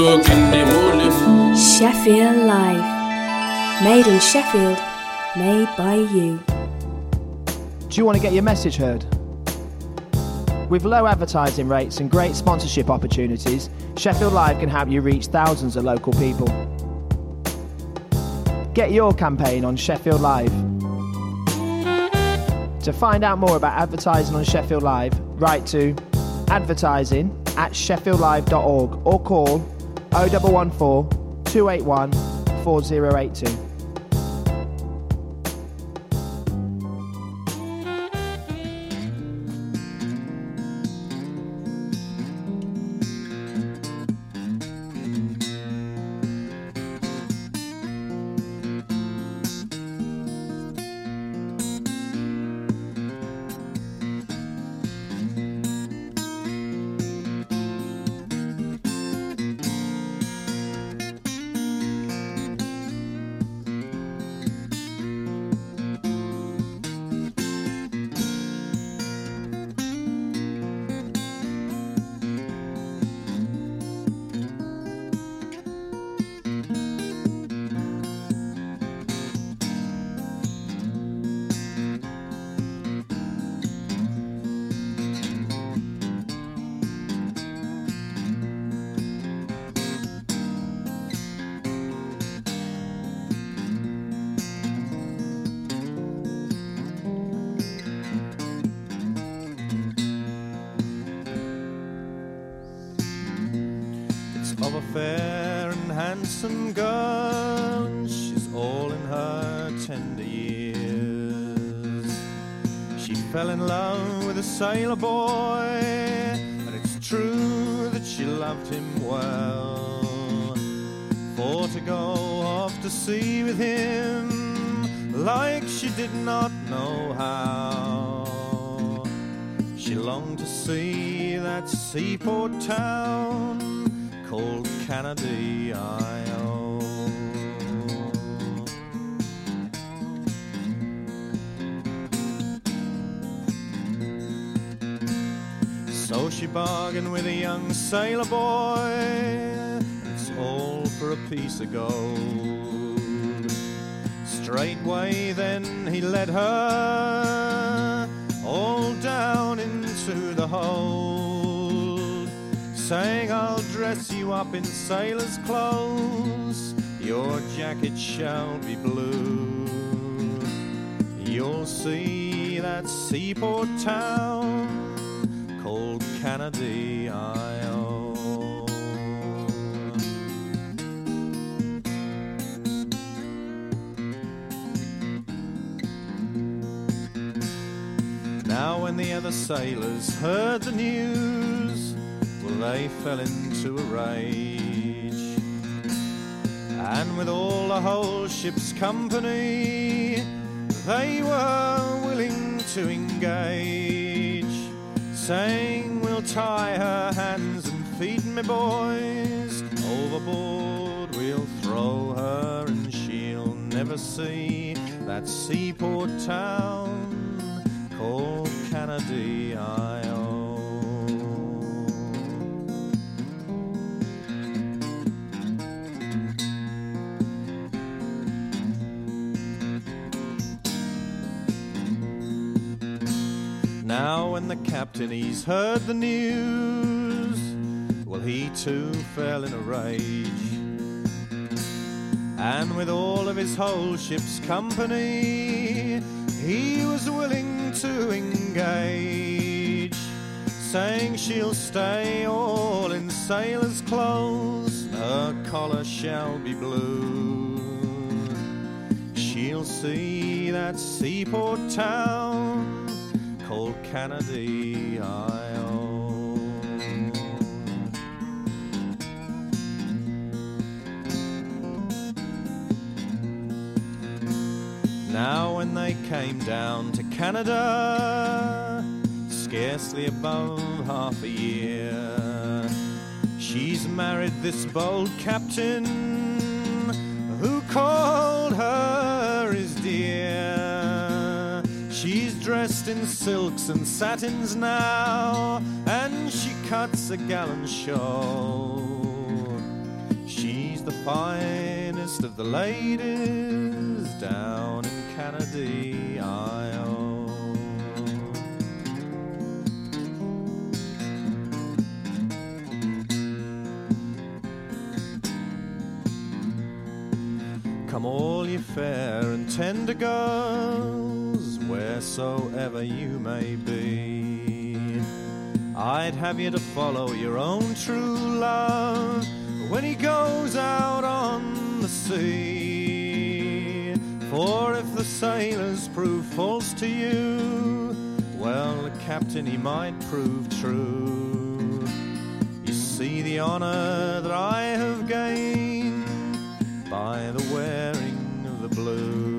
Sheffield Live. Made in Sheffield, made by you. Do you want to get your message heard? With low advertising rates and great sponsorship opportunities, Sheffield Live can help you reach thousands of local people. Get your campaign on Sheffield Live. To find out more about advertising on Sheffield Live, write to advertising@sheffieldlive.org or call 0114 281 4082. Of a fair and handsome girl, she's all in her tender years. She fell in love with a sailor boy, and it's true that she loved him well. For to go off to sea with him, like she did not know how, she longed to see that seaport town called Canada-I-O. So she bargained with a young sailor boy, it's all for a piece of gold. Straightway then he led her all down into the hold, saying, I'll dress you up in sailor's clothes, your jacket shall be blue. You'll see that seaport town called Canada-I-O. Now when the other sailors heard the news, well, they fell into a rage, and with all the whole ship's company, they were willing to engage, saying, we'll tie her hands and feet, me boys, overboard we'll throw her, and she'll never see that seaport town called Canada-I-O. Now when the captain he's heard the news, well, he too fell in a rage, and with all of his whole ship's company, he was willing to engage, saying she'll stay all in sailor's clothes, her collar shall be blue. She'll see that seaport town called Canada-I-O. Now when they came down to Canada, scarcely above half a year, she's married this bold captain who called her his dear. She's dressed in silks and satins now, and she cuts a gallant shawl. finest of the ladies down in Canady Isle. Come all ye fair and tender girls, wheresoever you may be, I'd have you to follow your own true love when he goes out on the sea. For if the sailors prove false to you, well, the captain he might prove true. You see the honor that I have gained by the wearing of the blue.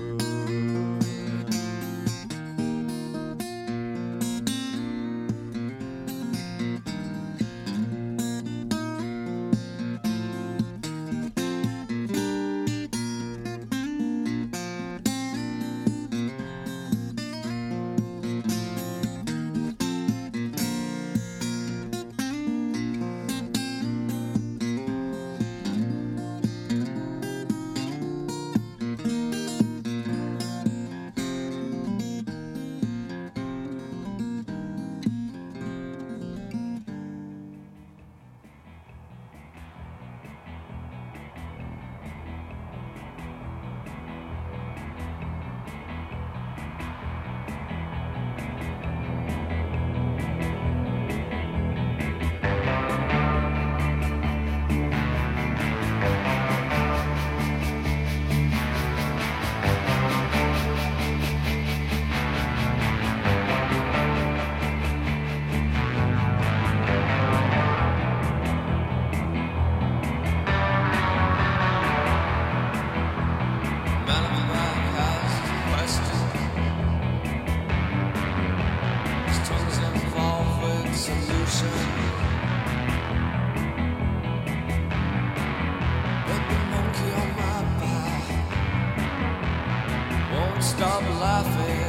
Stop laughing.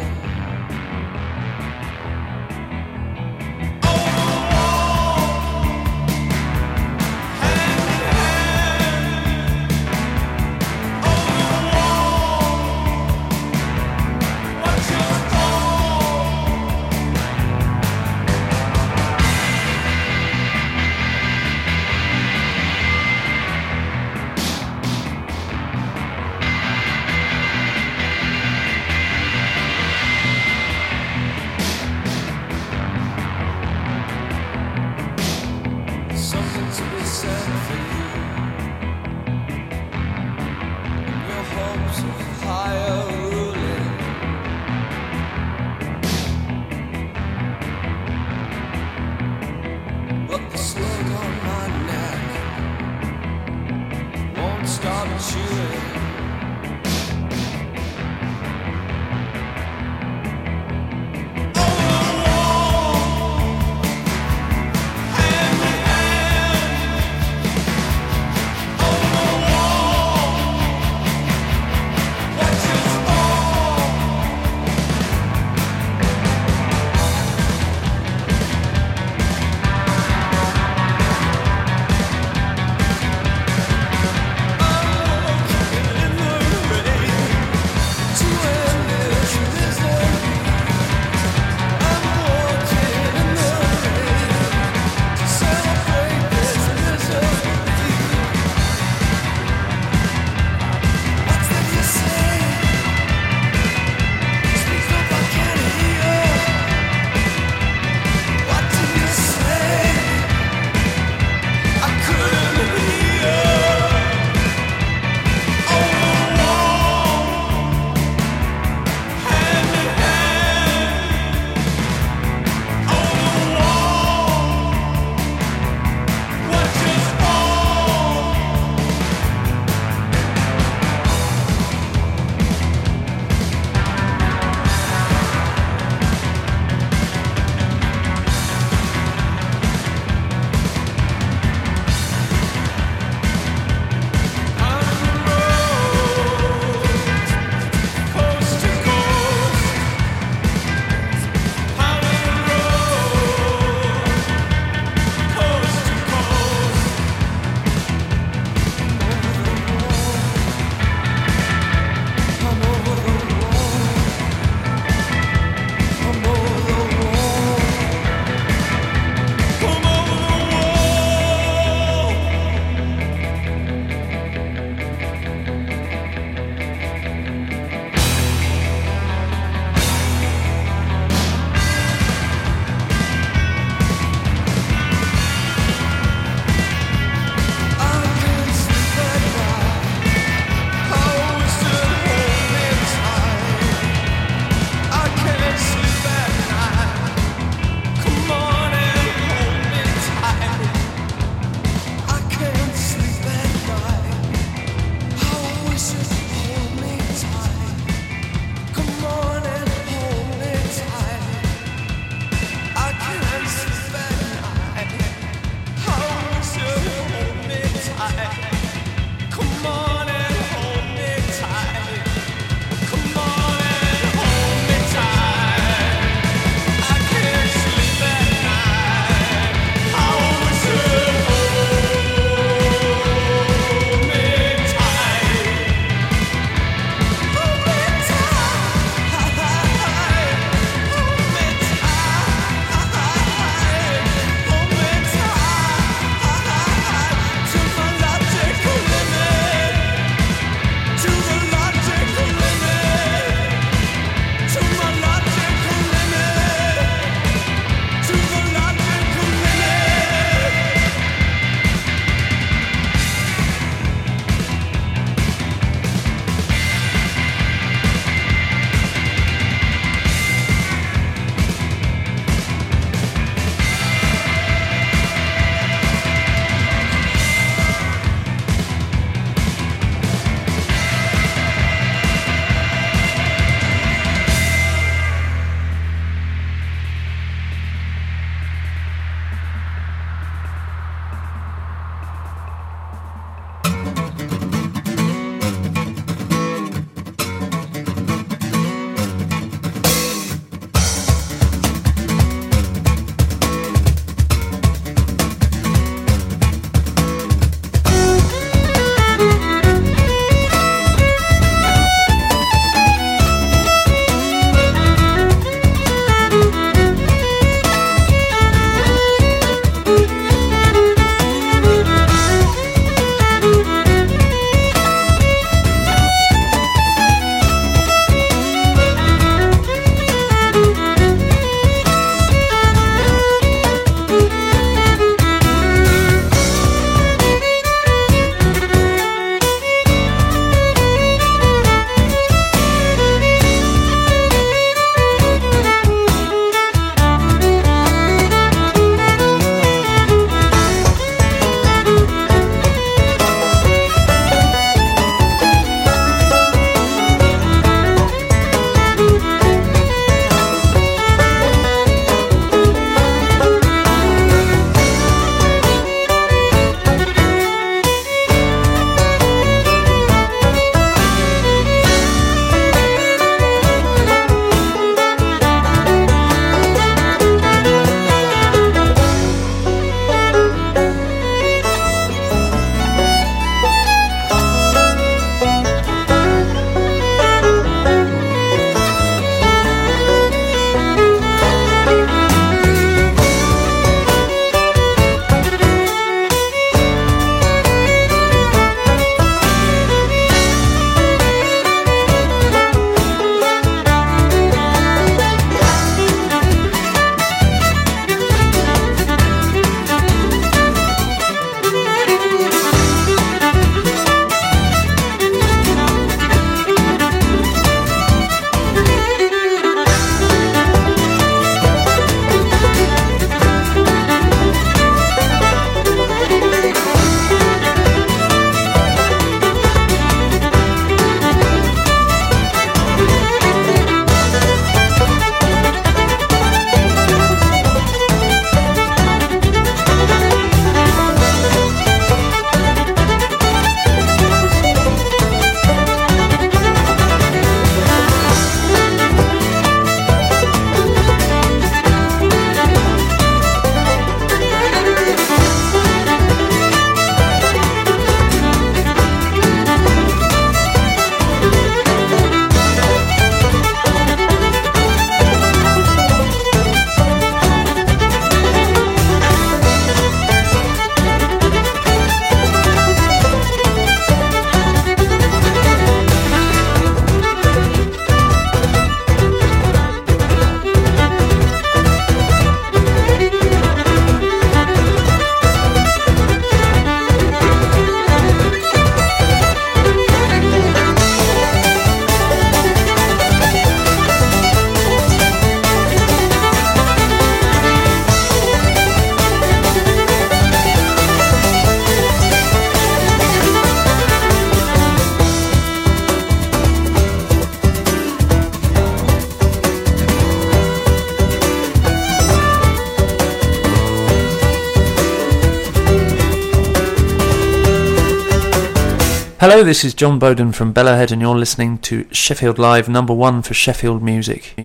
Hello, this is John Bowden from Bellowhead and you're listening to Sheffield Live, #1 for Sheffield music.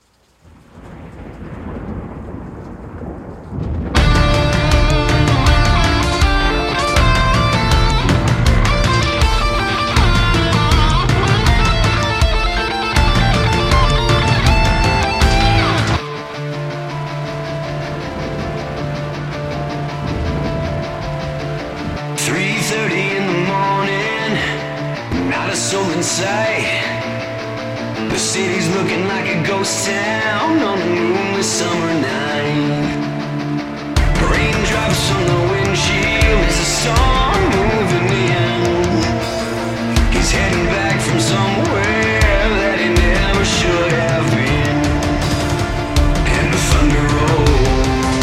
The city's looking like a ghost town on a moonless summer night. Raindrops on the windshield as the storm moving in. He's heading back from somewhere that he never should have been. And the thunder rolls.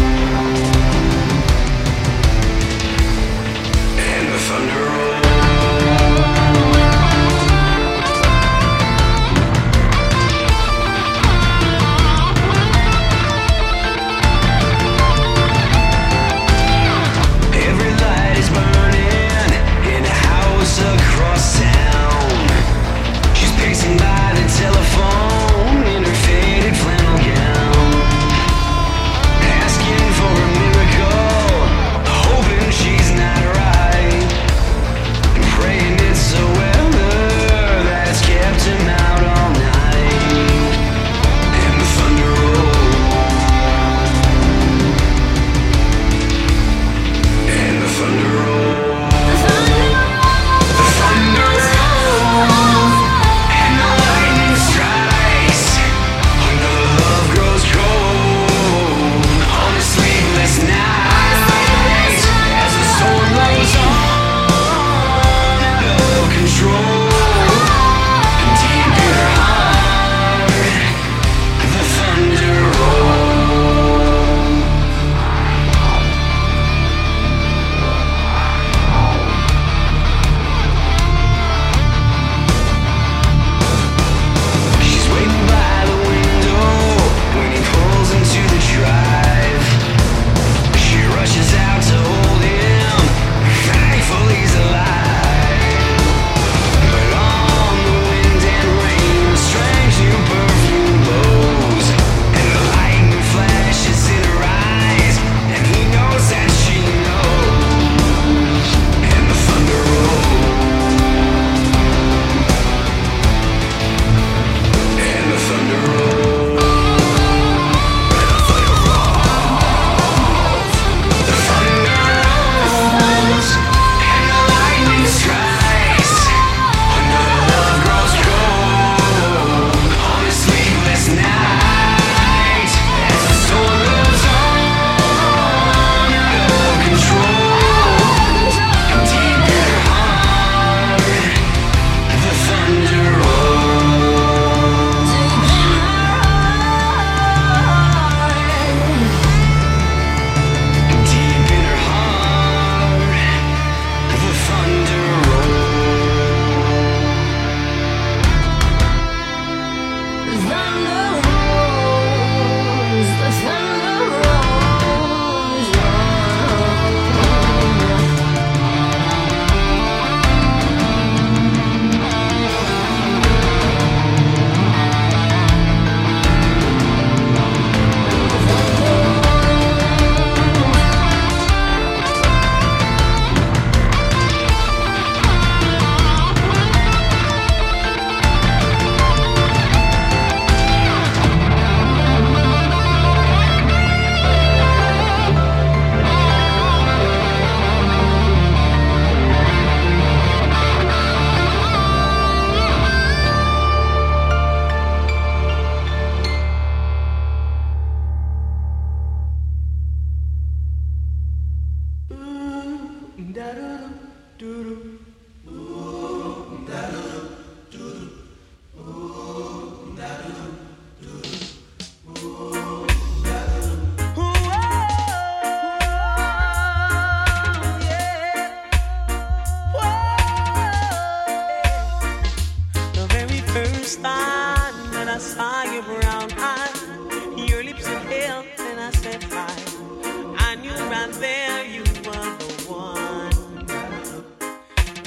And the thunder rolls. Every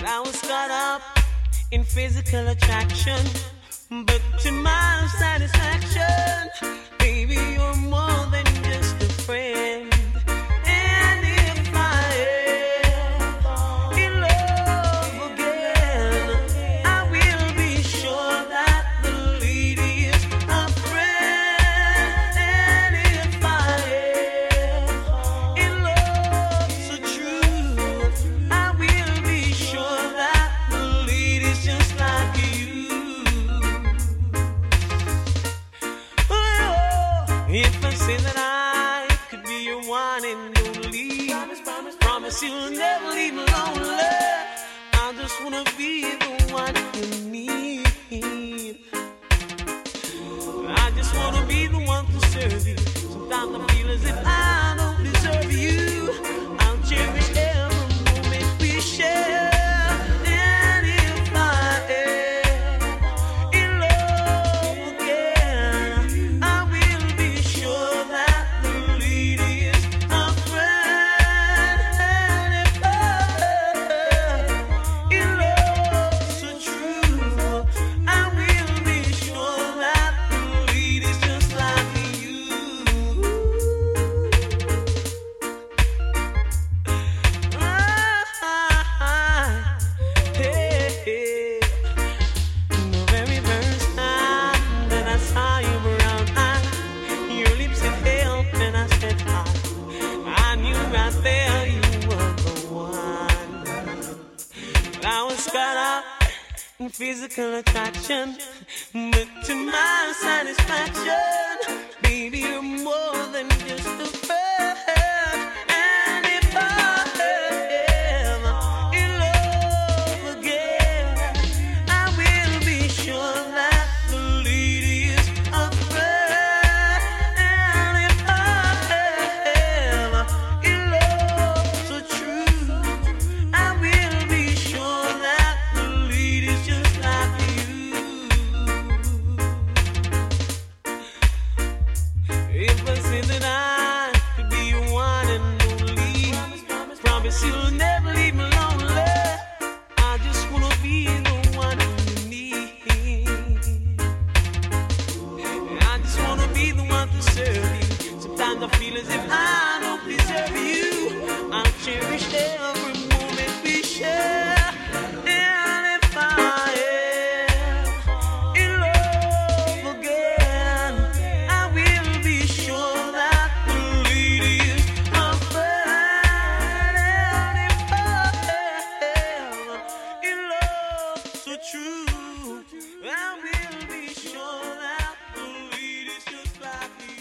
I was caught up in physical attraction, but to my satisfaction, baby, you're more than just a friend. And if I am in love again, I will be sure that the lady is a friend. And if I am in love so true, I will be sure that the lady's just like you. If I say that I could be your one and only, promise you'll never leave me lonely. I just wanna be the one you need. I just wanna be the one to serve you. Sometimes I feel as if I don't deserve you. I'll cherish every moment we share. And if I am in love again, I will be sure that the lady is a friend. And if I am in love so true, I will be sure that the lady's just like you. Hey, the very first time that I saw your brown eyes, your lips had held and I said hi. I knew right there you were the one. I was caught up in physical attraction, but to my satisfaction, baby, you're more than just a friend. And if I am in love again, I will be sure that the lady is a friend. And if I am in love so true, I will be sure that the lady's just like you. If I say that I could be your one and only, promise you'll never leave me lonely. I just wanna be the one you need. I just wanna be the one to serve you. Sometimes I feel as if I don't deserve you. I'll cherish every moment we share. And if I am in love again, I will be sure that the lady is my friend. And if I am in love so true, I will be sure that the lady's just like you.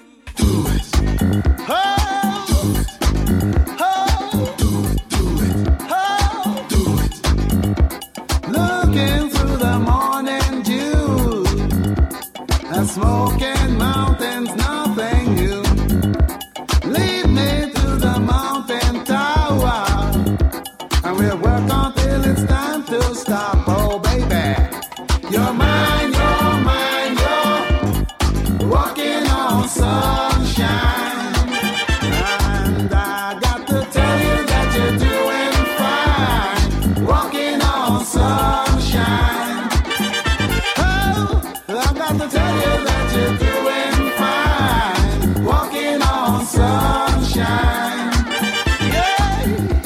Looking through the morning dew and smoking mountains, nothing new. Lead me to the mountain tower, and we'll work until it's time to stop. Oh, baby, you're mine, you're mine, you're walking on sunshine. And I got to tell you that you're doing fine, walking on sunshine. Oh, I got to tell you that you're doing fine, walking on sunshine. Yeah.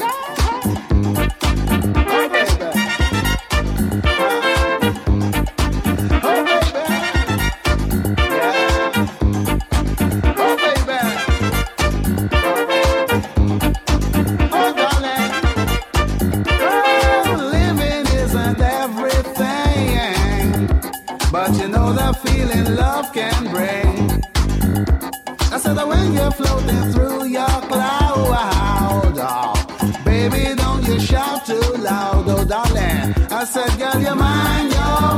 Oh, baby. Oh, baby. Yeah. Oh, baby. Oh, darling. Oh, living isn't everything, but you know the feeling love can bring. I said that when you're floating through your cloud, oh, baby, don't you shout too loud, oh, darling. I said, girl, you're mine,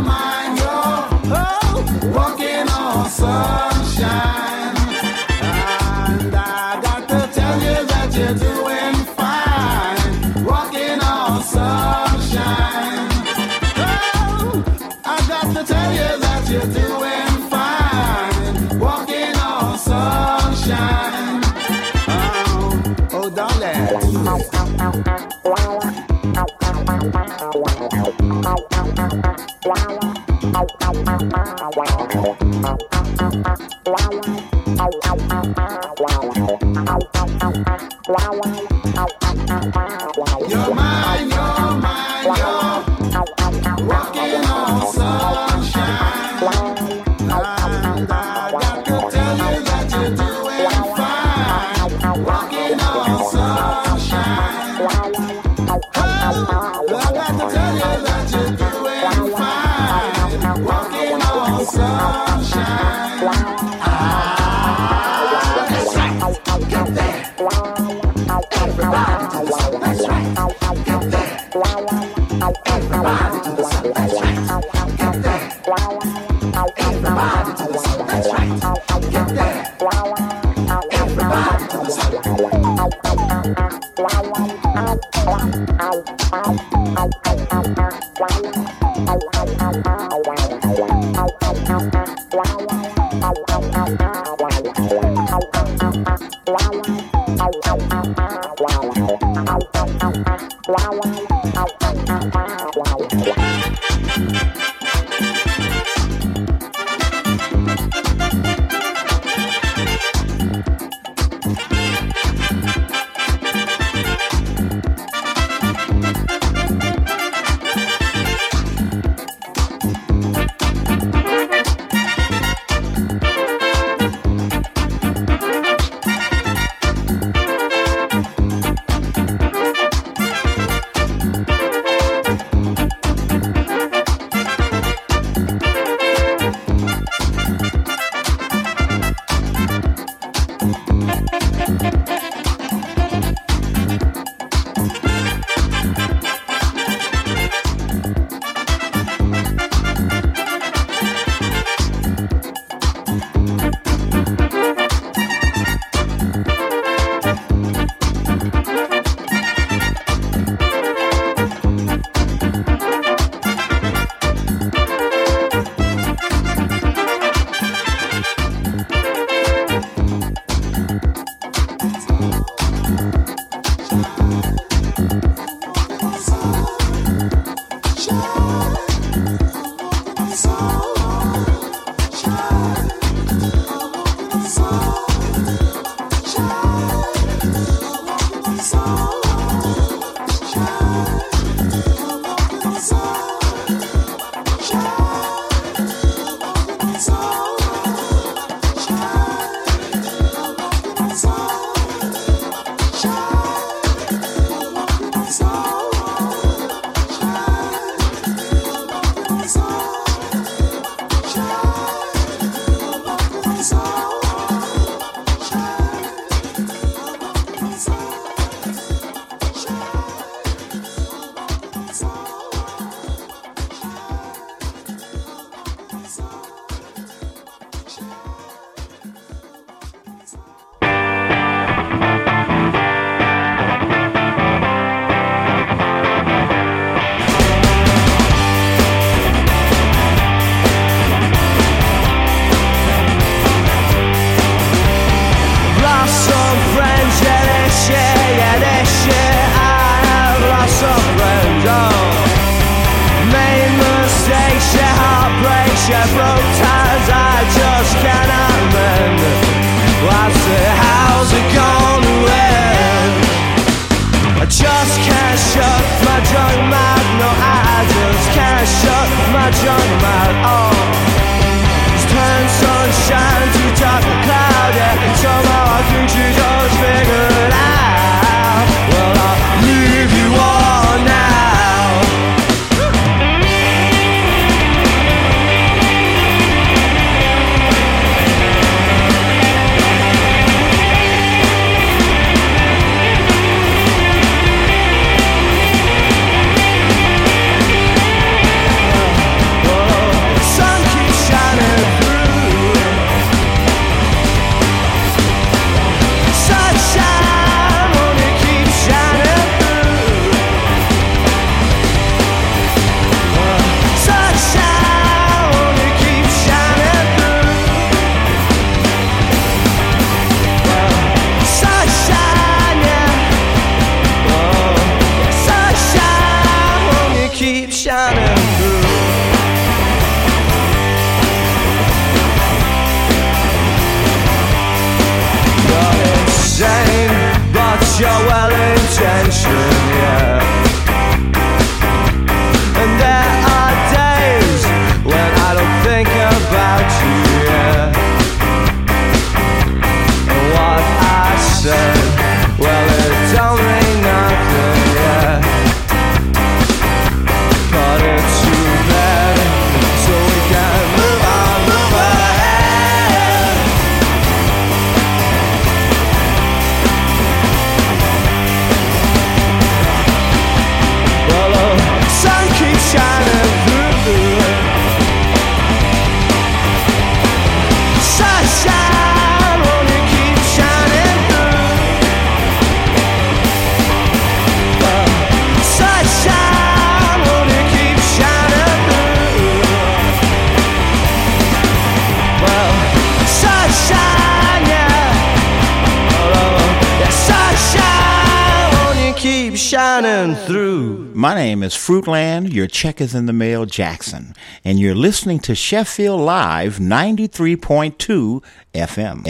oh, walking on sunshine. And I got to tell you that you're doing fine, walking on sunshine. Oh, I got to tell you that you're doing fine, walking on sunshine. Oh, oh, darling. Everybody to the sound, that's right. Get there. Everybody to the sound, that's right. Get there. Everybody to the sound. shining through. My name is Fruitland, your check is in the mail, Jackson, and you're listening to Sheffield Live 93.2 FM.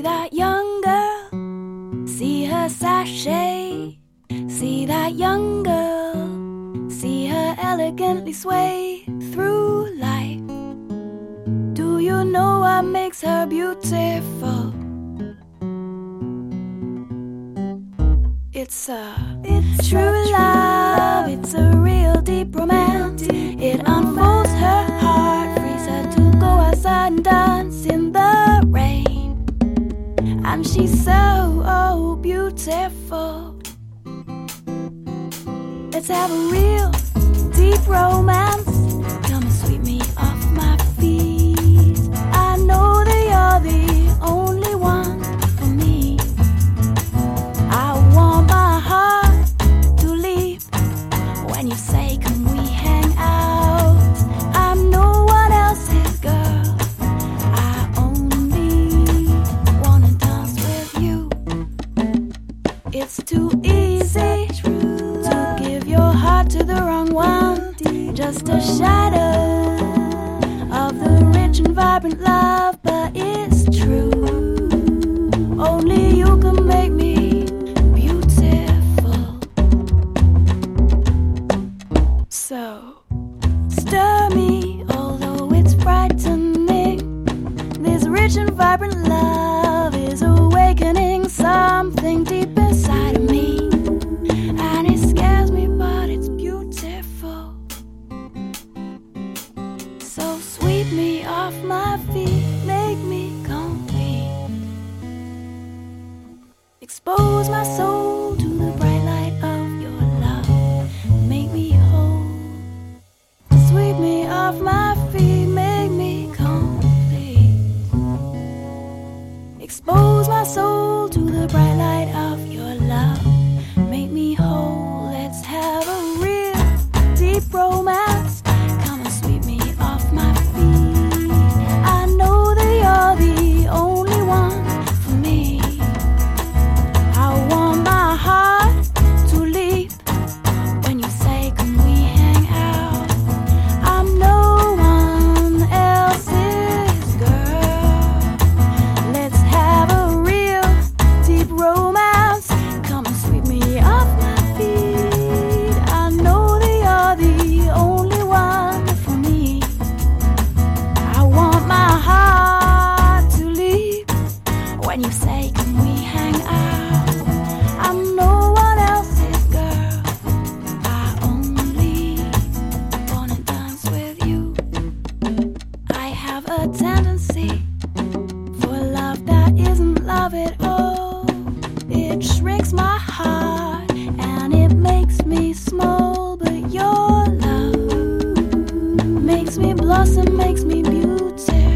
that young girl, see her sashay. See that young girl, see her elegantly sway through life. Do you know what makes her beautiful? It's true love, it's a real deep romance. It unfolds her heart, frees her to go outside and dance in the rain. And she's so beautiful. Let's have a real deep romance. Come and sweep me off my feet. I know that you're the only one for me. I want my heart to leap when you say, can we hang out? I'm no one else's girl. I only wanna dance with you. It's too easy to give your heart to the wrong one. Just a shadow of the rich and vibrant love, but it's true. Only you can make me beautiful. So stir me, although it's frightening. This rich and vibrant love is awakening something deep inside of me. And it scares me, but it's beautiful. So sweep me off my feet, make me complete. Expose my soul to the bright light of your love. Make me whole. Sweep me off my feet, make me complete. Expose my soul to the bright light of your love. Make me whole. Let's have a real deep romance. Come and sweep me off my feet. I know that you're the only one for me. I want my heart to leap when you say, can we hang out? I'm no one else's girl. Let's have a real deep romance. Come and sweep me off my feet. I know that you're the only one for me. I want my heart to leap when you say, can we hang out? I'm no one else's girl. I only wanna dance with you. I have a tendency for love that isn't love at all. It shrinks my heart and it makes me small. But your love makes me blossom, makes me beautiful.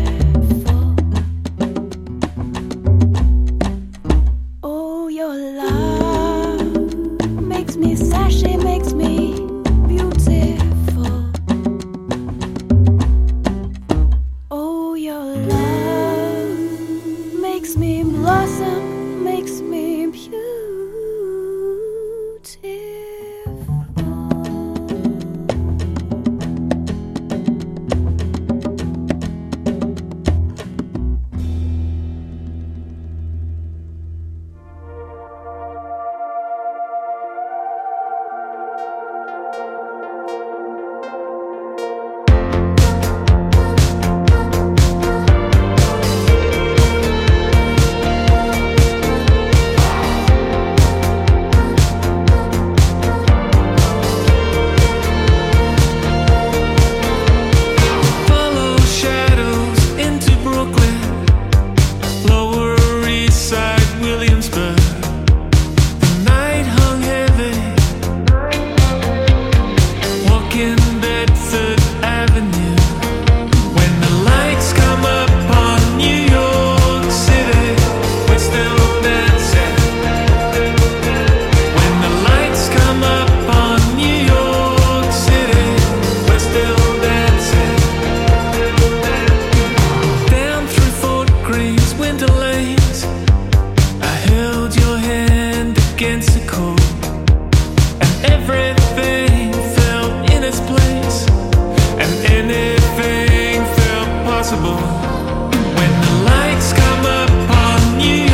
Oh, your love makes me sashay, makes me beautiful. Oh, your love makes me blossom, makes me beautiful. Follow shadows into Brooklyn, Lower East Side, Williamsburg. The night hung heavy, walking Bedford Avenue. When the lights come up on New York City, we're still dancing. When the lights come up on New York City, we're still dancing. Down through Fort Greens, winter lanes, I held your hand against the cold, and everything fell in its place, and anything felt possible. When the lights come up on New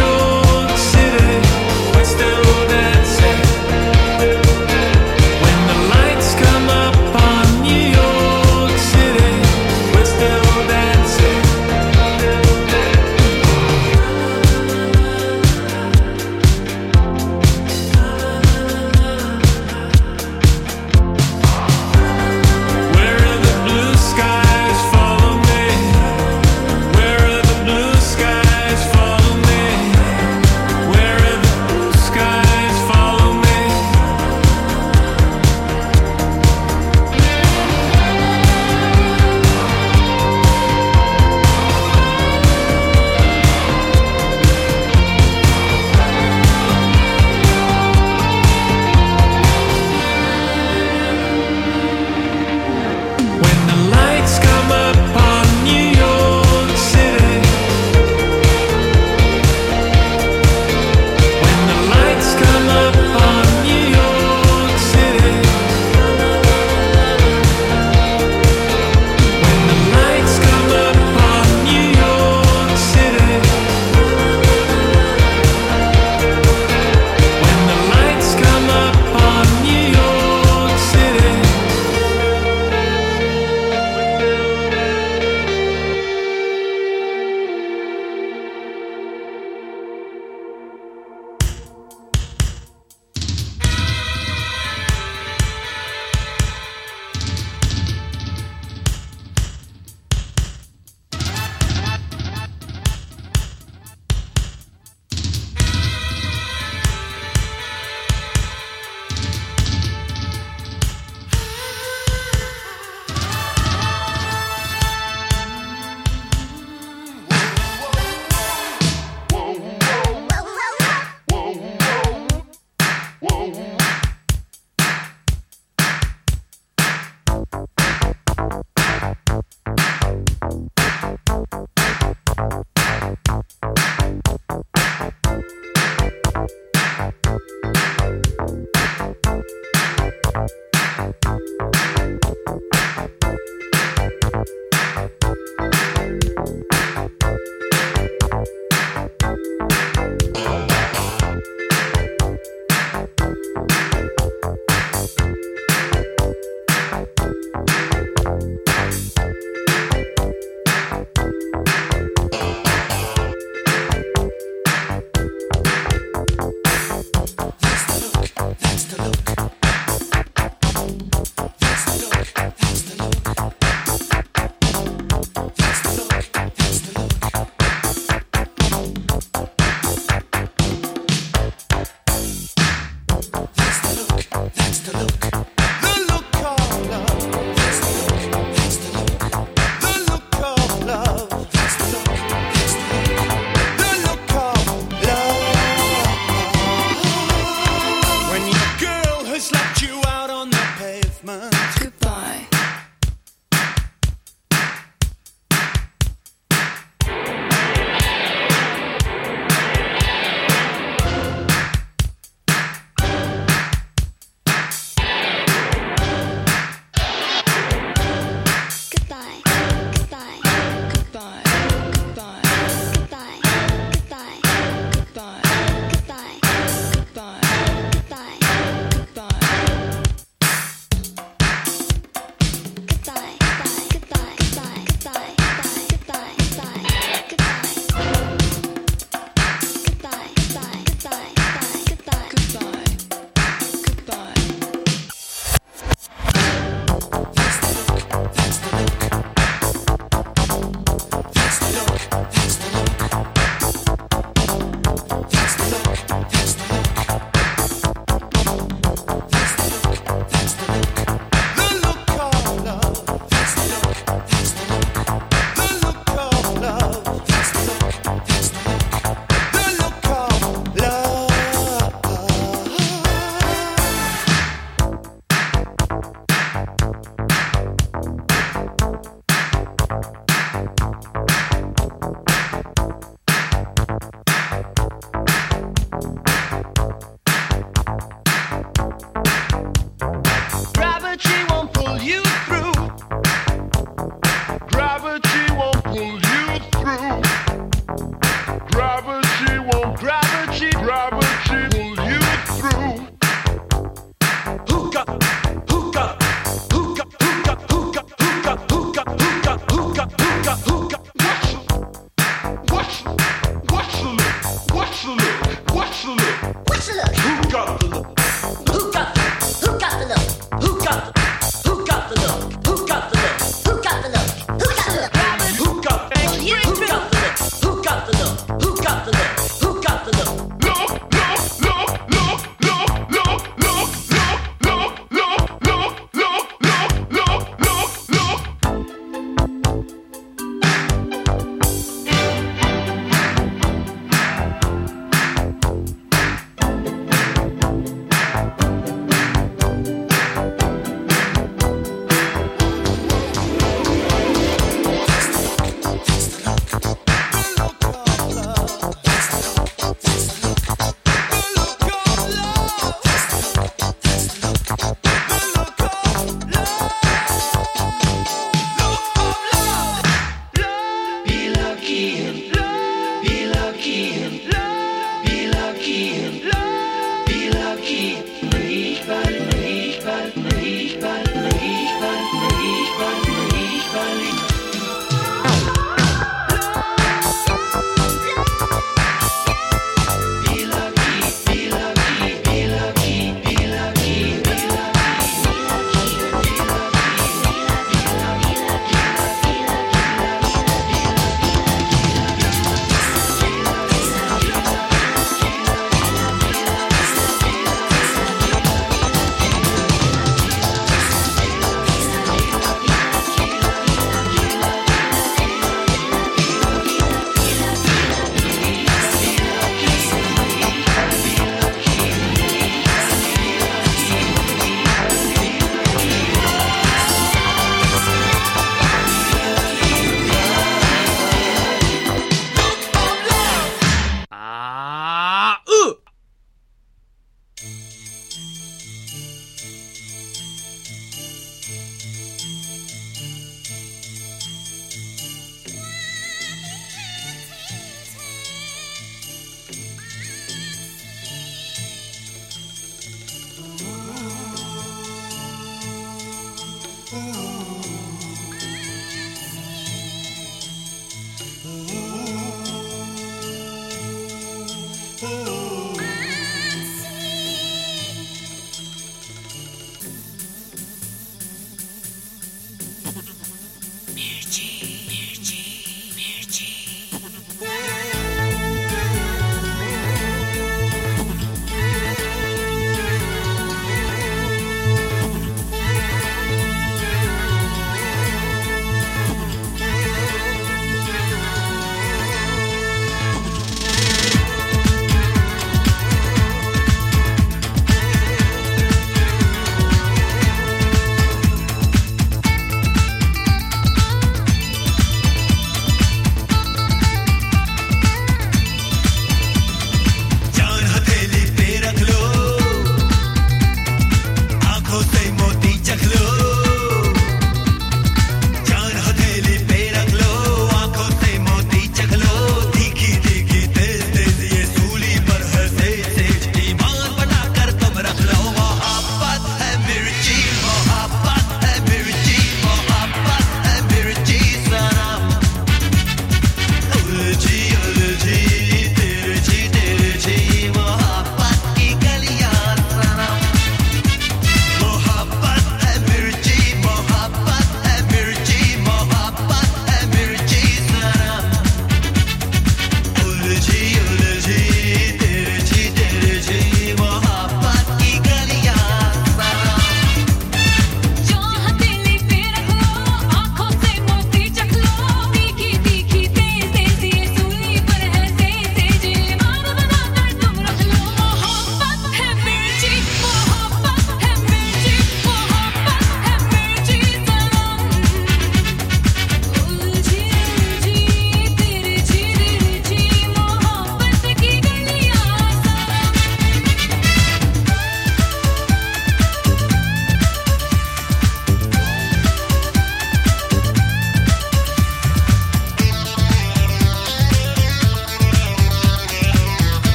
Gravity, gravity.